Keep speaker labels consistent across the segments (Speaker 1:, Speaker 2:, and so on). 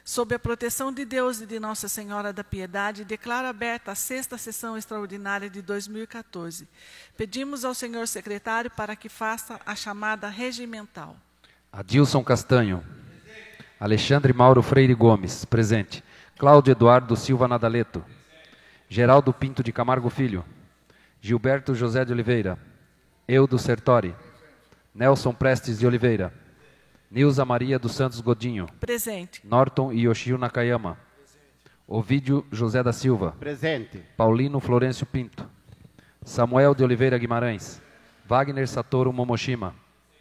Speaker 1: Sob a proteção de Deus e de Nossa Senhora da Piedade, declaro aberta a 6ª sessão extraordinária de 2014. Pedimos ao senhor secretário para que faça a chamada regimental.
Speaker 2: Adilson Castanho. Alexandre Mauro Freire Gomes, presente. Cláudio Eduardo Silva Nadaleto. Geraldo Pinto de Camargo Filho. Gilberto José de Oliveira. Eudo Sertori. Nelson Prestes de Oliveira. Nilza Maria dos Santos Godinho.
Speaker 1: Presente.
Speaker 2: Norton Yoshio Nakayama. Ovídio José da Silva.
Speaker 3: Presente.
Speaker 2: Paulino Florencio Pinto. Samuel de Oliveira Guimarães. Wagner Satoru Momoshima.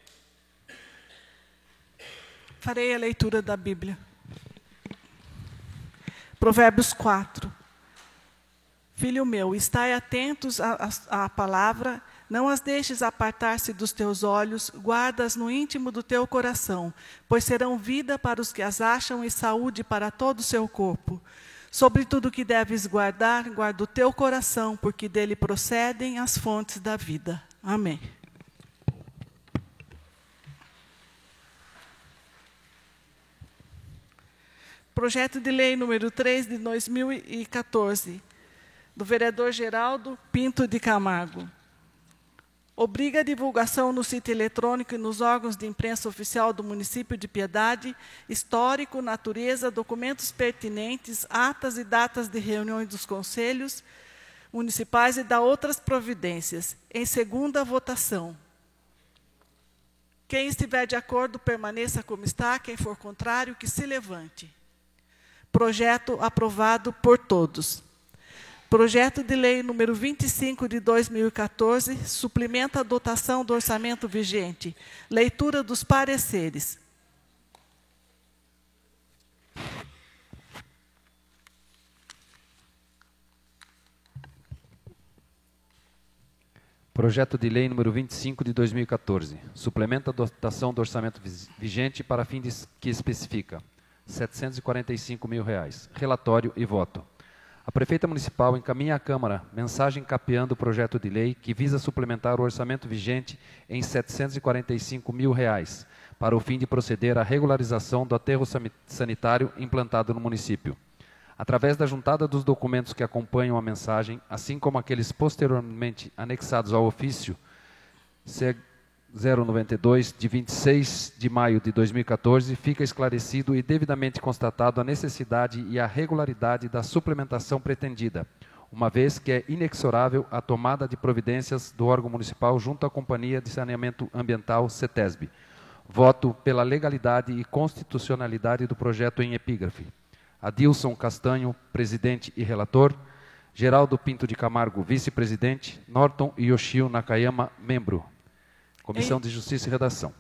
Speaker 1: Farei a leitura da Bíblia. Provérbios 4. Filho meu, estai atentos à palavra, não as deixes apartar-se dos teus olhos, guarda-as no íntimo do teu coração, pois serão vida para os que as acham e saúde para todo o seu corpo. Sobre tudo que deves guardar, guarda o teu coração, porque dele procedem as fontes da vida. Amém. Projeto de lei número 3 de 2014, do vereador Geraldo Pinto de Camargo. Obriga a divulgação no sítio eletrônico e nos órgãos de imprensa oficial do município de Piedade, histórico, natureza, documentos pertinentes, atas e datas de reuniões dos conselhos municipais e da outras providências, em segunda votação. Quem estiver de acordo, permaneça como está, quem for contrário, que se levante. Projeto aprovado por todos. Projeto de lei número 25 de 2014, suplementa a dotação do orçamento vigente. Leitura dos pareceres.
Speaker 2: Projeto de lei número 25 de 2014, suplementa a dotação do orçamento vigente para fim que especifica R$ 745 mil. Relatório e voto. A prefeita municipal encaminha à Câmara mensagem capeando o projeto de lei que visa suplementar o orçamento vigente em R$ 745 mil para o fim de proceder à regularização do aterro sanitário implantado no município. Através da juntada dos documentos que acompanham a mensagem, assim como aqueles posteriormente anexados ao ofício C092, de 26 de maio de 2014, fica esclarecido e devidamente constatado a necessidade e a regularidade da suplementação pretendida, uma vez que é inexorável a tomada de providências do órgão municipal junto à Companhia de Saneamento Ambiental, CETESB. Voto pela legalidade e constitucionalidade do projeto em epígrafe. Adilson Castanho, presidente e relator. Geraldo Pinto de Camargo, vice-presidente. Norton Yoshio Nakayama, membro. Comissão de Justiça e Redação.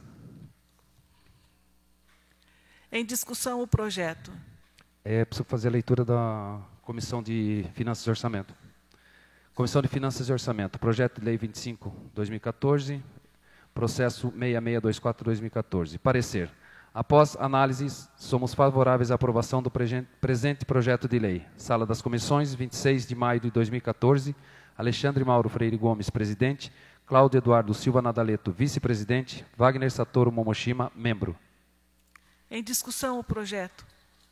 Speaker 1: Em discussão o projeto.
Speaker 2: Preciso fazer a leitura da Comissão de Finanças e Orçamento. Comissão de Finanças e Orçamento. Projeto de Lei 25/2014, processo 6624/2014. Parecer. Após análises, somos favoráveis à aprovação do presente projeto de lei. Sala das Comissões, 26 de maio de 2014. Alexandre Mauro Freire Gomes, presidente. Cláudio Eduardo Silva Nadaleto, vice-presidente. Wagner Satoru Momoshima, membro.
Speaker 1: Em discussão o projeto.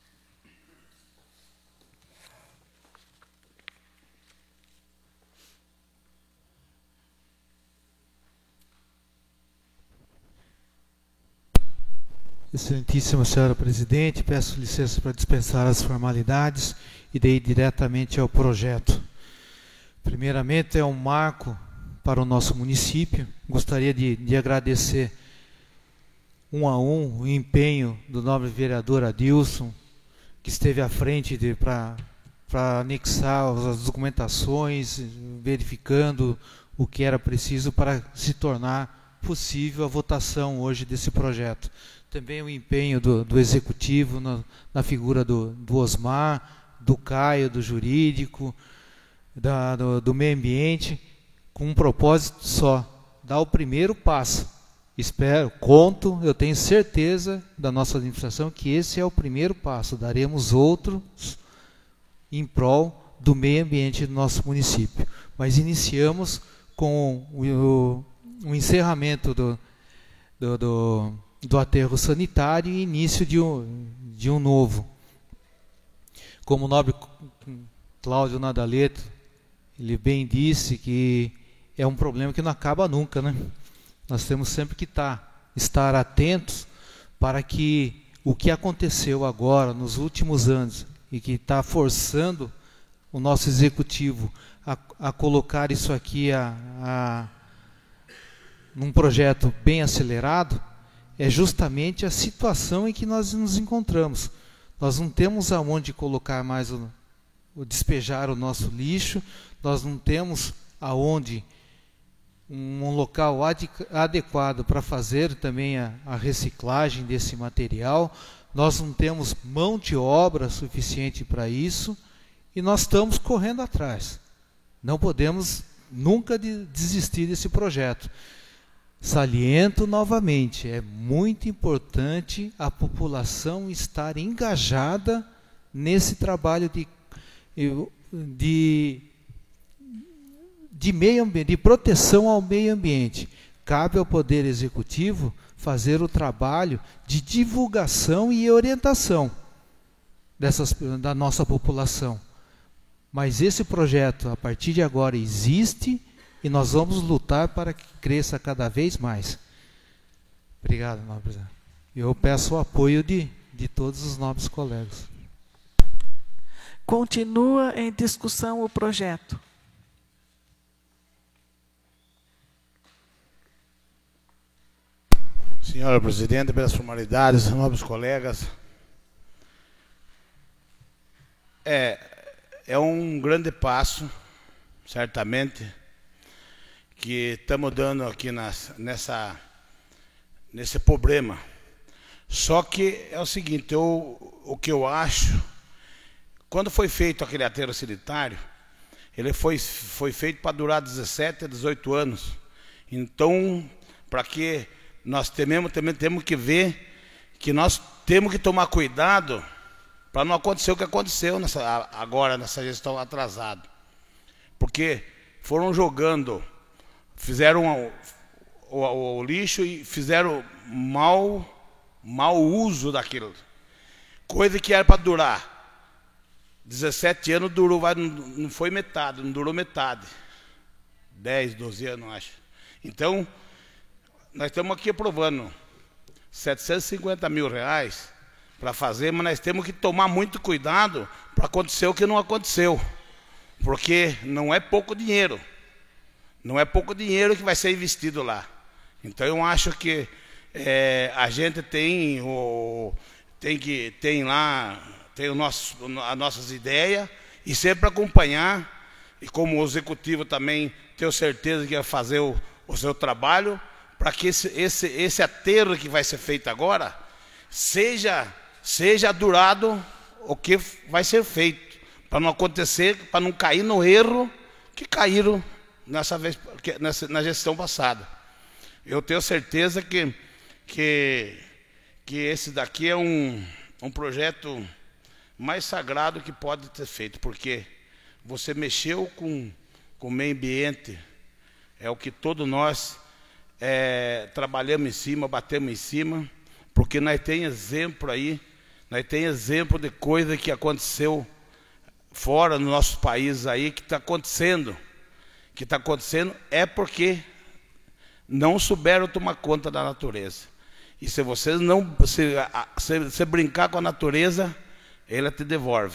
Speaker 4: Excelentíssima senhora presidente, peço licença para dispensar as formalidades e de ir diretamente ao projeto. Primeiramente, é um marco para o nosso município. Gostaria de agradecer um a um o empenho do nobre vereador Adilson, que esteve à frente para anexar as documentações, verificando o que era preciso para se tornar possível a votação hoje desse projeto. Também o empenho do Executivo na figura do Osmar, do Caio, do Jurídico, do Meio Ambiente, com um propósito só, dar o primeiro passo. Eu tenho certeza da nossa administração que esse é o primeiro passo. Daremos outros em prol do meio ambiente do nosso município. Mas iniciamos com o encerramento do aterro sanitário e início de um novo. Como o nobre Cláudio Nadaleto, ele bem disse que é um problema que não acaba nunca, né? Nós temos sempre que estar atentos para que o que aconteceu agora, nos últimos anos, e que está forçando o nosso executivo a colocar isso aqui num projeto bem acelerado, é justamente a situação em que nós nos encontramos. Nós não temos aonde colocar mais despejar o nosso lixo, nós não temos aonde um local adequado para fazer também a reciclagem desse material, nós não temos mão de obra suficiente para isso e nós estamos correndo atrás. Não podemos nunca desistir desse projeto. Saliento novamente, é muito importante a população estar engajada nesse trabalho de meio ambiente, de proteção ao meio ambiente. Cabe ao Poder Executivo fazer o trabalho de divulgação e orientação da nossa população. Mas esse projeto, a partir de agora, existe e nós vamos lutar para que cresça cada vez mais. Obrigado, nobre presidente. Eu peço o apoio de todos os nobres colegas.
Speaker 1: Continua em discussão o projeto.
Speaker 3: Senhora presidente, pelas formalidades, nobres colegas, é um grande passo, certamente, que estamos dando aqui nesse problema. Só que é o seguinte, o que eu acho, quando foi feito aquele aterro sanitário, ele foi feito para durar 17 a 18 anos. Então, para que nós também temos que ver que nós temos que tomar cuidado para não acontecer o que aconteceu agora nessa gestão atrasada. Porque foram jogando, fizeram o lixo e fizeram mau uso daquilo. Coisa que era para durar 17 anos, não foi metade, não durou metade. 10, 12 anos, acho. Então, nós estamos aqui aprovando 750 mil reais para fazer, mas nós temos que tomar muito cuidado para acontecer o que não aconteceu. Porque não é pouco dinheiro. Não é pouco dinheiro que vai ser investido lá. Então eu acho que a gente tem as nossas ideias e sempre acompanhar, e como o executivo também tenho certeza que vai fazer o seu trabalho, para que esse aterro que vai ser feito agora seja durado o que vai ser feito, para não acontecer, para não cair no erro que caíram na gestão passada. Eu tenho certeza que esse daqui é um projeto mais sagrado que pode ter feito, porque você mexeu com o meio ambiente, é o que todos nós trabalhamos em cima, batemos em cima, porque nós temos exemplo aí, nós temos exemplo de coisa que aconteceu fora no nosso país aí, que está acontecendo é porque não souberam tomar conta da natureza. E se vocês não se brincar com a natureza, ela te devolve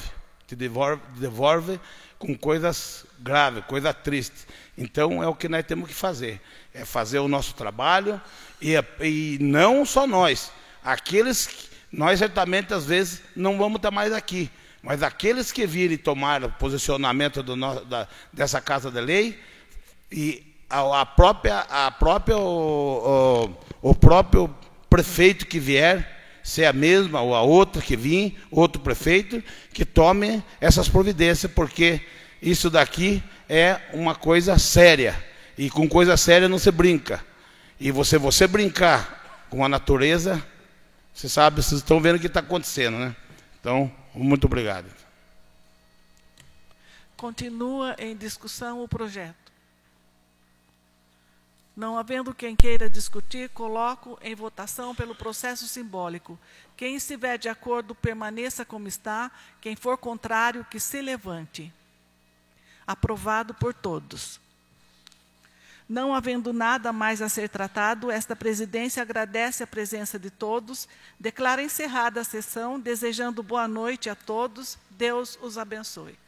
Speaker 3: com coisas graves, coisas tristes. Então é o que nós temos que fazer, é fazer o nosso trabalho e não só nós, nós certamente às vezes não vamos estar mais aqui, mas aqueles que virem tomar o posicionamento dessa Casa de Lei, e o próprio prefeito que vier, se é a mesma ou a outra que vir, outro prefeito, que tome essas providências, porque isso daqui é uma coisa séria, e com coisa séria não se brinca. E você brincar com a natureza, você sabe, vocês estão vendo o que está acontecendo, né? Então, muito obrigado.
Speaker 1: Continua em discussão o projeto. Não havendo quem queira discutir, coloco em votação pelo processo simbólico. Quem estiver de acordo, permaneça como está. Quem for contrário, que se levante. Aprovado por todos. Não havendo nada mais a ser tratado, esta presidência agradece a presença de todos, declara encerrada a sessão, desejando boa noite a todos. Deus os abençoe.